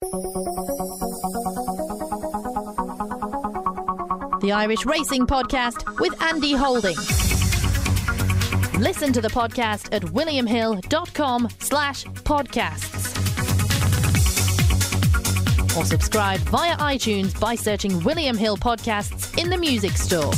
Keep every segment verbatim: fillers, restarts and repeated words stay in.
The Irish Racing Podcast with Andy Holding. Listen to the podcast at williamhill.com slash podcasts. Or subscribe via iTunes by searching William Hill Podcasts in the music store.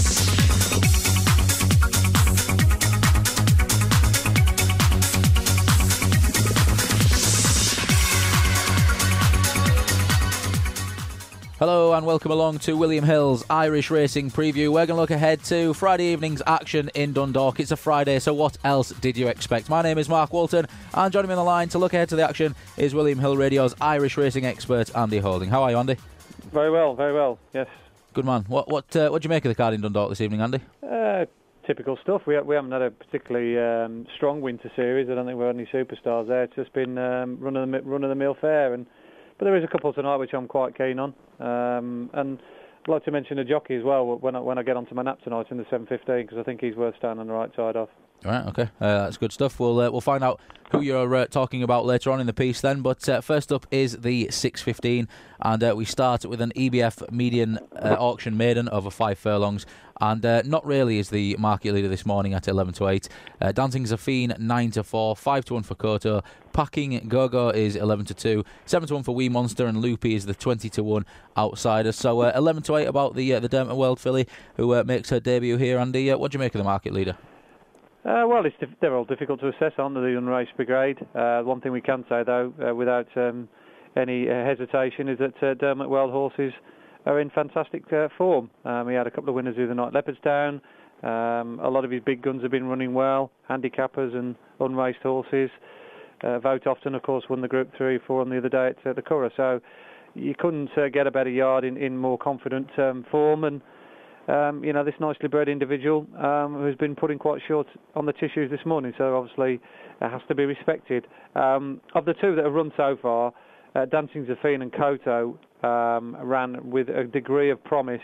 Hello and welcome along to William Hill's Irish Racing Preview. We're going to look ahead to Friday evening's action in Dundalk. It's a Friday, so what else did you expect? My name is Mark Walton, and joining me on the line to look ahead to the action is William Hill Radio's Irish racing expert, Andy Holding. How are you, Andy? Very well, very well, yes. Good man. What what uh, what do you make of the card in Dundalk this evening, Andy? Uh, typical stuff. We we haven't had a particularly um, strong winter series. I don't think we've had any superstars there. It's just been um, run of the run of the mill fare, and but there is a couple tonight which I'm quite keen on. Um, and I'd like to mention a jockey as well when I, when I get onto my nap tonight in the seven fifteen, because I think he's worth staying on the right side of. All right, okay, uh, that's good stuff. We'll uh, we'll find out who you're uh, talking about later on in the piece then. But uh, first up is the six fifteen, and uh, we start with an E B F median uh, auction maiden over five furlongs. And uh, Not Really is the market leader this morning at eleven to eight. Uh, Dancing Zafine nine to four, five to one for Koto. Packing Gogo is eleven to two, seven to one for Wee Monster, and Loopy is the twenty to one outsider. So uh, eleven to eight about the uh, the Dermot World filly who uh, makes her debut here. Andy, uh, what do you make of the market leader? Uh, well, it's diff- they're all difficult to assess, aren't they, the unraced brigade? Uh, one thing we can say, though, uh, without um, any uh, hesitation, is that uh, Dermot World horses are in fantastic uh, form. Um, he had a couple of winners the other night, Leopardstown. Um, a lot of his big guns have been running well, handicappers and unraced horses. Uh, Vote Often, of course, won the Group three four on the other day at uh, the Curragh. So you couldn't uh, get a better yard in, in more confident um, form. And Um, you know, this nicely bred individual um, who's been putting quite short on the tissues this morning, so obviously it has to be respected. Um, of the two that have run so far, uh, Dancing Zafine and Koto um, ran with a degree of promise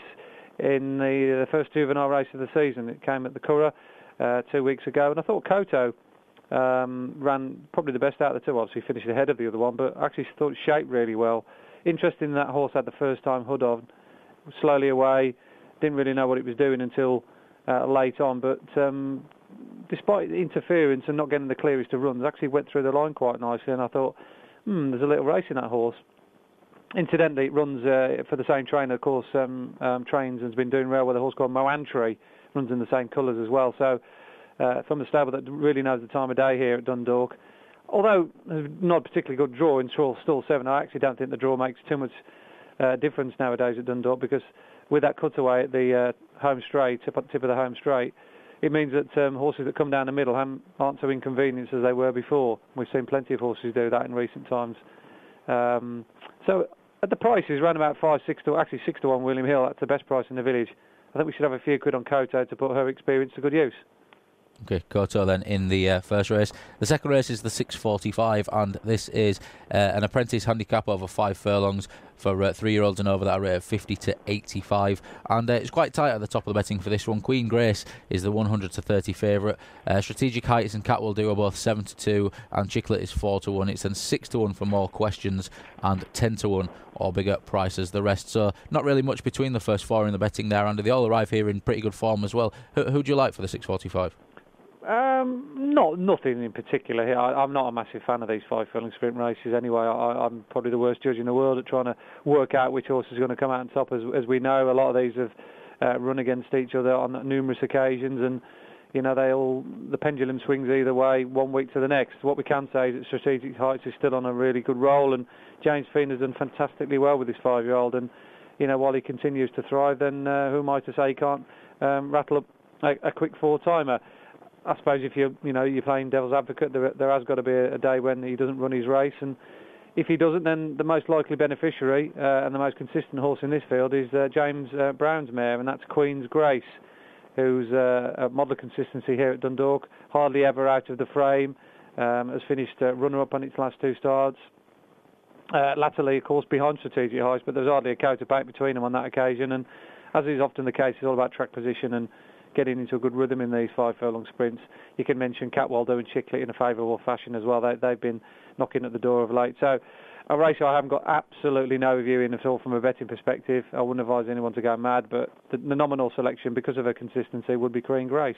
in the, the first juvenile race of the season. It came at the Curragh uh, two weeks ago, and I thought Koto um, ran probably the best out of the two. Obviously finished ahead of the other one, but actually thought it shaped really well. Interesting that horse had the first time hood on, slowly away. Didn't really know what it was doing until uh, late on, but um, despite interference and not getting the clearest of runs, actually went through the line quite nicely, and I thought, hmm, there's a little race in that horse. Incidentally, it runs uh, for the same trainer, of course, um, um, trains and has been doing well with a horse called Moantry, runs in the same colours as well, so uh, from the stable that really knows the time of day here at Dundalk. Although not a particularly good draw in stall seven, I actually don't think the draw makes too much uh, difference nowadays at Dundalk, because with that cutaway at the uh, home straight, tip, tip of the home straight, it means that um, horses that come down the middle aren't so inconvenienced as they were before. We've seen plenty of horses do that in recent times. Um, so at the prices, around about five, six to actually six to one William Hill. That's the best price in the village. I think we should have a few quid on Koto to put her experience to good use. Okay, Koto then in the uh, first race. The second race is the six forty-five, and this is uh, an apprentice handicap over five furlongs for uh, three-year-olds and over that rate of fifty to eighty-five. And uh, it's quite tight at the top of the betting for this one. Queen Grace is the one hundred to thirty favourite. Uh, Strategic Heights and Cat Will Do are both seven to two, and Chiclet is four to one. It's then six to one for More Questions and ten to one or bigger prices the rest. So not really much between the first four in the betting there, and they all arrive here in pretty good form as well. Who, who do you like for the six forty-five? Um, not nothing in particular here. I, I'm not a massive fan of these five furlong sprint races anyway. I, I'm probably the worst judge in the world at trying to work out which horse is going to come out on top. As, as we know, a lot of these have uh, run against each other on numerous occasions, and you know they all the pendulum swings either way one week to the next. What we can say is that Strategic Heights is still on a really good roll, and James Finn has done fantastically well with this five-year-old. And you know while he continues to thrive, then uh, who am I to say he can't um, rattle up a, a quick four-timer? I suppose if you're, you know, you're playing devil's advocate, there, there has got to be a, a day when he doesn't run his race, and if he doesn't, then the most likely beneficiary uh, and the most consistent horse in this field is uh, James uh, Brown's mare, and that's Queen's Grace, who's uh, a model of consistency here at Dundalk, hardly ever out of the frame, um, has finished uh, runner-up on its last two starts. Uh, latterly, of course, behind Strategic Heights, but there's hardly a coat of paint between them on that occasion, and as is often the case, it's all about track position and getting into a good rhythm in these five furlong sprints. You can mention Cat Will Do and Chiclet in a favourable fashion as well. They, they've been knocking at the door of late. So a race I haven't got absolutely no view in at all from a betting perspective. I wouldn't advise anyone to go mad, but the, the nominal selection, because of her consistency, would be Queen Grace.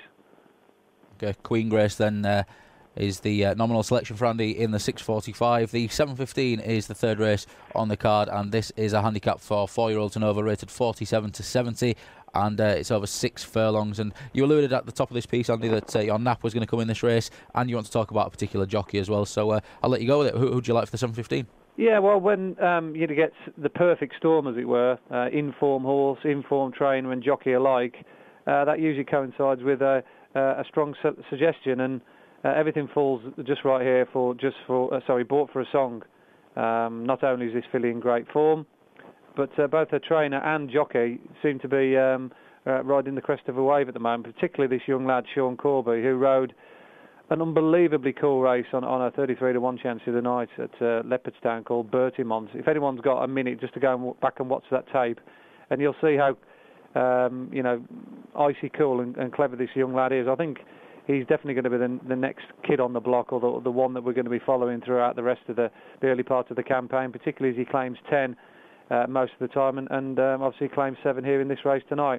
Okay, Queen Grace then uh, is the uh, nominal selection for Andy in the six forty-five. The seven fifteen is the third race on the card, and this is a handicap for four-year-olds and over, rated forty-seven to seventy. And uh, it's over six furlongs. And you alluded at the top of this piece, Andy, that uh, your nap was going to come in this race, and you want to talk about a particular jockey as well. So uh, I'll let you go with it. Who would you like for the seven fifteen? Yeah, well, when um, you get the perfect storm, as it were, uh, in-form horse, in-form trainer and jockey alike, uh, that usually coincides with a, a strong su- suggestion, and uh, everything falls just right here for just for uh, sorry, Bought for a Song. Um, not only is this filly in great form, but uh, both her trainer and jockey seem to be um, uh, riding the crest of a wave at the moment, particularly this young lad, Sean Corby, who rode an unbelievably cool race on, on a thirty-three to one chance the other night at uh, Leopardstown called Bertimont. If anyone's got a minute just to go and w- back and watch that tape, and you'll see how um, you know icy cool and, and clever this young lad is. I think he's definitely going to be the, the next kid on the block, or the, the one that we're going to be following throughout the rest of the, the early part of the campaign, particularly as he claims ten uh, most of the time, and, and um, obviously claims seven here in this race tonight.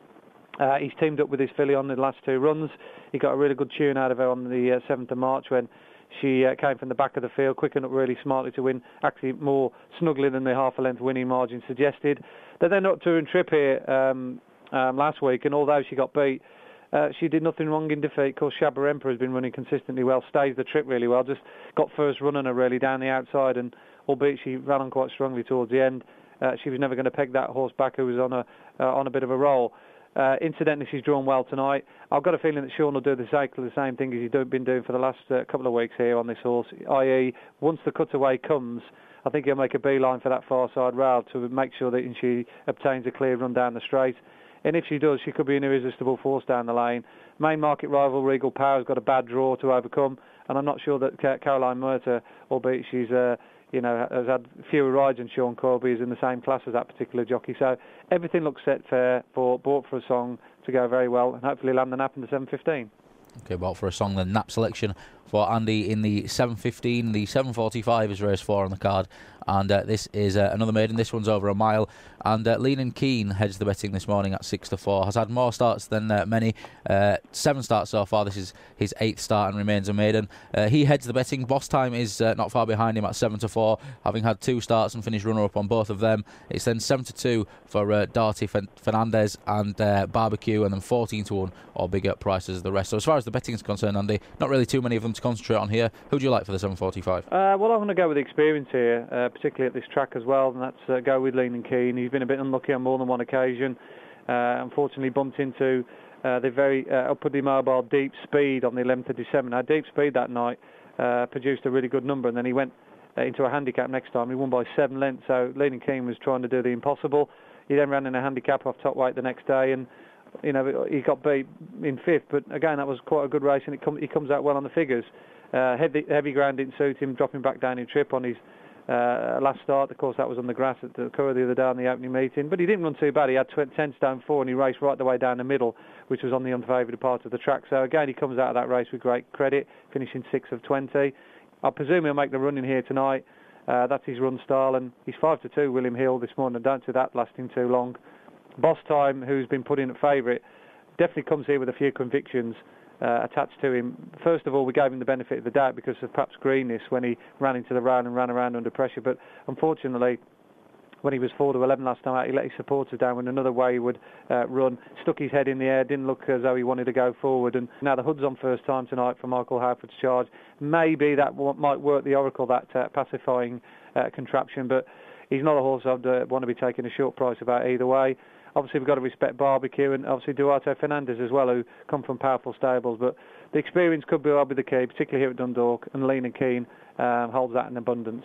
Uh, he's teamed up with his filly on the last two runs. He got a really good tune out of her on the uh, seventh of March when she uh, came from the back of the field, quickened up really smartly to win, actually more snugly than the half a length winning margin suggested. They then up to a trip here um, um, last week, and although she got beat, uh, she did nothing wrong in defeat. Of course, Shabba Emperor has been running consistently well, stays the trip really well, just got first run on her really down the outside, and albeit she ran on quite strongly towards the end, uh, she was never going to peg that horse back who was on a uh, on a bit of a roll. Uh, incidentally, she's drawn well tonight. I've got a feeling that Sean will do the exactly the same thing as he's do, been doing for the last uh, couple of weeks here on this horse, that is, once the cutaway comes, I think he'll make a beeline for that far side rail to make sure that she obtains a clear run down the straight. And if she does, she could be an irresistible force down the lane. Main market rival Regal Power's got a bad draw to overcome, and I'm not sure that Caroline Murta, albeit she's uh, you know, has had fewer rides than Sean Corby, is in the same class as that particular jockey. So everything looks set fair for Bought for a Song to go very well, and hopefully land the nap in the seven fifteen. Okay, Bought for a Song, the nap selection for Andy in the seven fifteen. The seven forty-five is race four on the card, and uh, this is uh, another maiden. This one's over a mile, and uh, Lean and Keen heads the betting this morning at six to four. Has had more starts than uh, many, uh, seven starts so far. This is his eighth start and remains a maiden. Uh, he heads the betting. Boss Time is uh, not far behind him at seven to four, having had two starts and finished runner-up on both of them. It's then seven to two for uh, Darty Fernandez and uh, Barbecue, and then fourteen to one or bigger prices as the rest. So as far as the betting is concerned, Andy, not really too many of them to concentrate on here. Who do you like for the seven forty-five? Uh, well, I'm going to go with experience here, uh, particularly at this track as well, and that's uh, go with Lean and Keen. He's been a bit unlucky on more than one occasion. Uh, unfortunately, bumped into uh, the very uh, upwardly mobile Deep Speed on the eleventh of December. Now, Deep Speed that night uh, produced a really good number, and then he went uh, into a handicap next time. He won by seven lengths, so Lean and Keen was trying to do the impossible. He then ran in a handicap off top weight the next day, and you know, he got beat in fifth, but again, that was quite a good race, and it com- he comes out well on the figures. Uh, heavy, heavy ground didn't suit him, dropping back down in trip on his uh, last start. Of course, that was on the grass at the Curragh the other day on the opening meeting, but he didn't run too bad. He had ten stone four, and he raced right the way down the middle, which was on the unfavoured part of the track. So again, he comes out of that race with great credit, finishing six of twenty. I presume he'll make the run in here tonight. Uh, that's his run style, and he's five to two, William Hill, this morning. I don't see that lasting too long. Boss Time, who's been put in at favourite, definitely comes here with a few convictions uh, attached to him. First of all, we gave him the benefit of the doubt because of perhaps greenness when he ran into the rail and ran around under pressure, but unfortunately, when he was four to eleven last time out, he let his supporters down when another wayward uh, run, stuck his head in the air, didn't look as though he wanted to go forward, and now the hood's on first time tonight for Michael Halford's charge. Maybe that w- might work the oracle, that uh, pacifying uh, contraption, but he's not a horse I'd uh, want to be taking a short price about either way. Obviously, we've got to respect Barbecue and obviously Duarte Fernandez as well, who come from powerful stables. But the experience could be, well be the key, particularly here at Dundalk, and Lean and Keen um, holds that in abundance.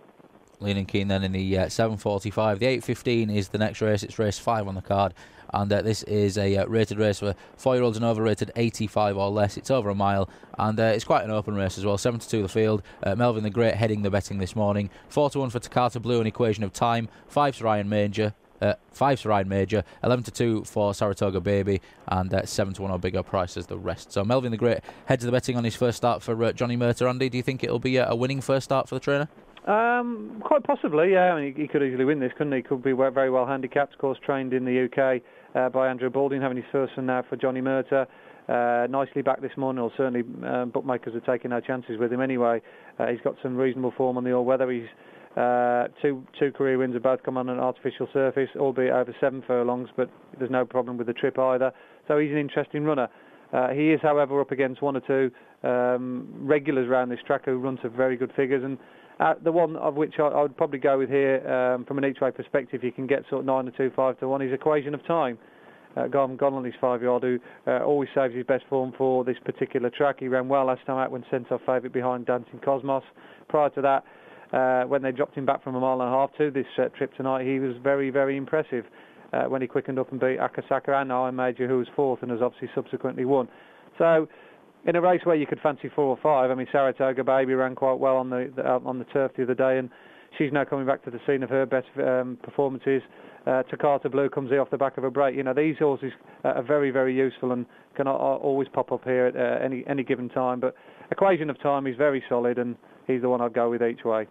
Lean and Keen then in the uh, seven forty-five. The eight fifteen is the next race. It's race five on the card. And uh, this is a uh, rated race for four-year-olds and over, rated eighty-five or less. It's over a mile, and uh, it's quite an open race as well. seven to two the field. Uh, Melvin the Great heading the betting this morning. four to one for Takata Blue, an Equation of Time. five to Ryan Major. Uh, five to Ryan Major, eleven to two for Saratoga Baby, and uh, seven to one or bigger price as the rest. So Melvin the Great heads the betting on his first start for uh, Johnny Murta. Andy, do you think it'll be uh, a winning first start for the trainer? Um, quite possibly, yeah. I mean, he, he could easily win this, couldn't he? He could be very well handicapped. Of course, trained in the U K uh, by Andrew Balding, having his first one now for Johnny Murtagh. Uh, nicely back this morning, or certainly um, bookmakers are taking no chances with him anyway. Uh, he's got some reasonable form on the all-weather. He's uh, two two career wins have both come on an artificial surface, albeit over seven furlongs, but there's no problem with the trip either. So he's an interesting runner. Uh, he is, however, up against one or two um, regulars around this track who run to very good figures, and uh, the one of which I, I would probably go with here, um, from an each-way perspective, you can get sort of nine to two, five to one, is Equation of Time. Uh, gone, gone on his five-year-old, who uh, always saves his best form for this particular track. He ran well last time out when sent off favourite behind Dancing Cosmos. Prior to that, uh, when they dropped him back from a mile and a half to this uh, trip tonight, he was very, very impressive uh, when he quickened up and beat Akasaka and Iron Major, who was fourth and has obviously subsequently won. So, in a race where you could fancy four or five, I mean, Saratoga Baby ran quite well on the, the on the turf the other day, and she's now coming back to the scene of her best um, performances. Uh, Takata Blue comes here off the back of a break. You know, these horses uh, are very, very useful and can uh, always pop up here at uh, any any given time. But Equation of Time is very solid, and he's the one I'd go with each way.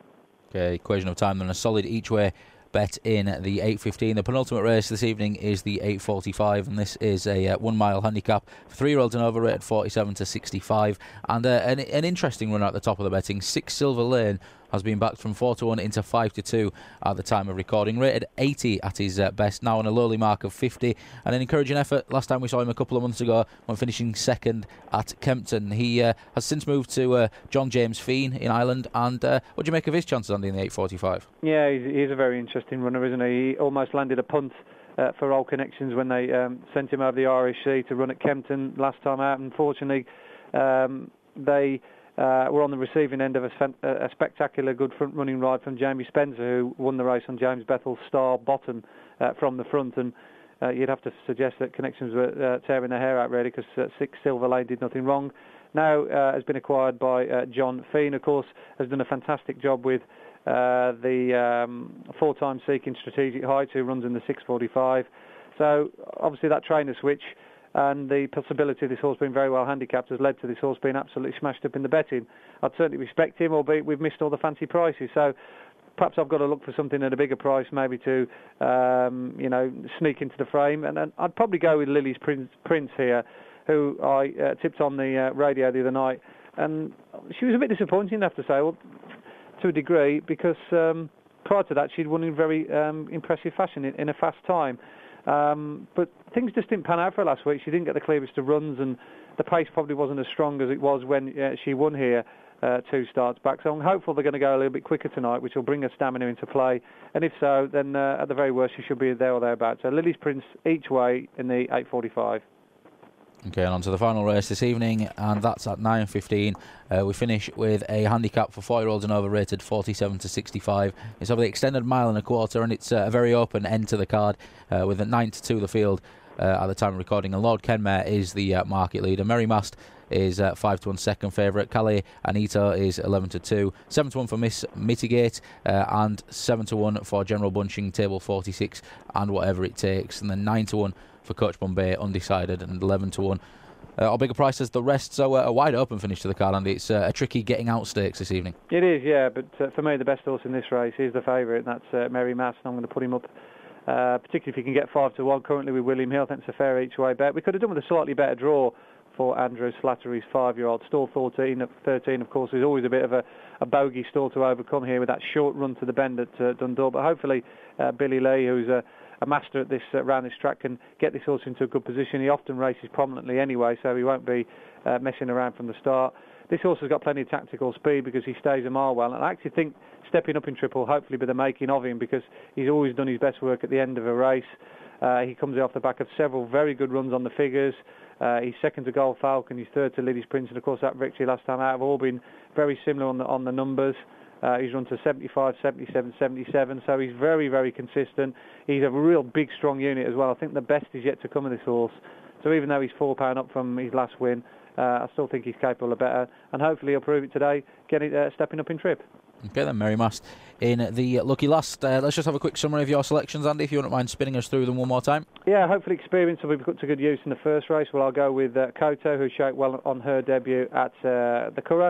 Okay, Equation of Time, then a solid each way bet in the eight fifteen. The penultimate race this evening is the eight forty-five, and this is a uh, one mile handicap for three-year-olds and over, rated forty-seven to sixty-five, and uh, an, an interesting runner at the top of the betting. Six Silver Lane has been backed from four to one into five to two at the time of recording, rated eighty at his uh, best, now on a lowly mark of fifty, and an encouraging effort. Last time we saw him a couple of months ago when finishing second at Kempton. He uh, has since moved to uh, John James Feen in Ireland, and uh, what do you make of his chances, Andy, in the eight forty-five? Yeah, he's, he's a very interesting runner, isn't he? He almost landed a punt uh, for Old Connections when they um, sent him over the R S C to run at Kempton last time out. Unfortunately, um, they uh, were on the receiving end of a, a spectacular good front-running ride from Jamie Spencer, who won the race on James Bethel's Star Bottom uh, from the front, and uh, you'd have to suggest that Connections were uh, tearing their hair out, really, because uh, Six Silver Lane did nothing wrong. Now uh, has been acquired by uh, John Feen, of course, has done a fantastic job with Uh, the um, four-time Seeking Strategic Heights, who runs in the six forty-five. So obviously that trainer switch and the possibility of this horse being very well handicapped has led to this horse being absolutely smashed up in the betting. I'd certainly respect him, albeit we've missed all the fancy prices. So perhaps I've got to look for something at a bigger price, maybe to um, you know sneak into the frame. And, and I'd probably go with Lily's Prince, Prince here, who I uh, tipped on the uh, radio the other night, and she was a bit disappointing, I have to say. Well, to a degree, because um, prior to that she'd won in very um, impressive fashion in, in a fast time, um, but things just didn't pan out for her last week. She didn't get the clearest of runs, and the pace probably wasn't as strong as it was when uh, she won here uh, two starts back. So I'm hopeful they're going to go a little bit quicker tonight, which will bring her stamina into play, and if so, then uh, at the very worst she should be there or thereabouts. So Lily's Prince each way in the eight forty-five. Okay, and on to the final race this evening, and that's at nine fifteen. Uh, we finish with a handicap for four-year-olds and over, rated forty-seven to sixty-five. It's over the extended mile and a quarter, and it's uh, a very open end to the card, uh, with a nine to two the field uh, at the time of recording. And Lord Kenmare is the uh, market leader. Merry Mast is uh, five to one second favourite. Calais Anita is eleven to two. seven to one for Miss Mitigate, uh, and seven to one for General Bunching, table forty-six, and whatever it takes. And then nine to one for Coach Bombay, undecided, and eleven to one. Uh, our bigger prices, the rest, so uh, a wide open finish to the card, Andy. It's uh, a tricky getting out stakes this evening. It is, yeah, but uh, for me the best horse in this race is the favourite, and that's uh, Merry Mass, and I'm going to put him up, uh, particularly if he can get five to one currently with William Hill. I think it's a fair each way bet. We could have done with a slightly better draw for Andrew Slattery's five-year-old. Stall thirteen, thirteen, of course, is always a bit of a, a bogey stall to overcome here with that short run to the bend at uh, Dundalk, but hopefully uh, Billy Lee, who's a a master at this uh, around this track, can get this horse into a good position. He often races prominently anyway, so he won't be uh, messing around from the start. This horse has got plenty of tactical speed because he stays a mile well, and I actually think stepping up in trip will hopefully be the making of him, because he's always done his best work at the end of a race. Uh, he comes off the back of several very good runs on the figures. Uh, he's second to Gold Falcon, he's third to Lily's Prince, and of course that victory last time out have all been very similar on the on the numbers. Uh, he's run to seventy-five, seventy-seven, seventy-seven, so he's very, very consistent. He's a real big, strong unit as well. I think the best is yet to come of this horse. So even though he's four pound up from his last win, uh, I still think he's capable of better, and hopefully he'll prove it today, getting uh, stepping up in trip. Okay then, Merry Mast in the lucky last. Uh, let's just have a quick summary of your selections, Andy, if you wouldn't mind spinning us through them one more time. Yeah, hopefully experience will be put to good use in the first race. Well, I'll go with uh, Koto, who showed well on her debut at uh, the Curragh.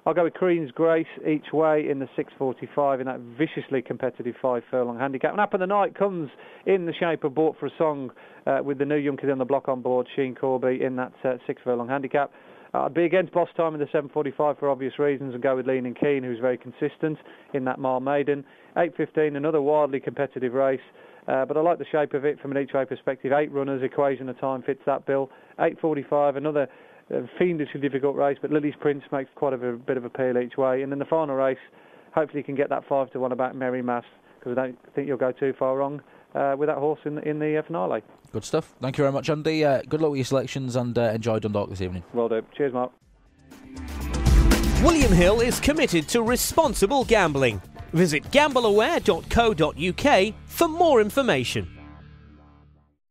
I'll go with Queen's Grace each way in the six forty-five in that viciously competitive five furlong handicap. And up in the night comes in the shape of Bought for a Song uh, with the new young kid on the block on board, Sheen Corby, in that uh, six furlong handicap. Uh, I'd be against Boss Time in the seven forty-five for obvious reasons and go with Leaning Keen, who's very consistent in that Mile Maiden. eight fifteen, another wildly competitive race. Uh, but I like the shape of it from an each-way perspective. Eight runners, Equation of Time fits that bill. eight forty-five, another uh, fiendishly difficult race, but Lily's Prince makes quite a bit of appeal each way. And then the final race, hopefully you can get that five to one about Merry Mass, because I don't think you'll go too far wrong uh, with that horse in the, in the uh, finale. Good stuff. Thank you very much, Andy. Uh, good luck with your selections and uh, enjoy Dundalk this evening. Well done. Cheers, Mark. William Hill is committed to responsible gambling. Visit gamble aware dot co dot uk for more information.